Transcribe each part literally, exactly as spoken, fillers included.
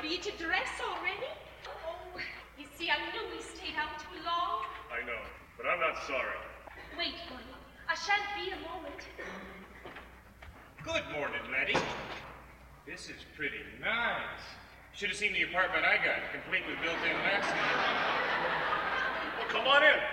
you to dress already? Oh, you see, I knew we stayed out too long. I know, but I'm not sorry. Wait, honey. I shan't be a moment. Good morning, Letty. This is pretty nice. Should have seen the apartment I got, complete with built-in landscape. Well, come on in.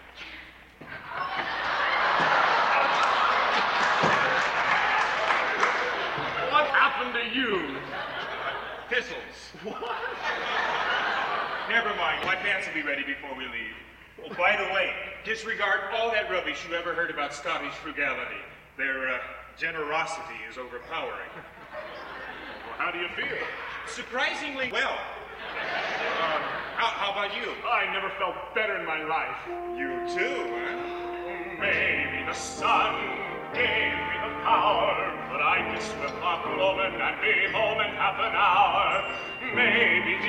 What happened to you? Thistles. What? Never mind. My pants will be ready before we leave. Oh, by the way, disregard all that rubbish you ever heard about Scottish frugality. Their uh, generosity is overpowering. Well, how do you feel? Surprisingly well. Uh, how, how about you? I never felt better in my life. You too, huh? Maybe the sun gave me the power, but I could swim up Lomond and be home in half an hour. Maybe the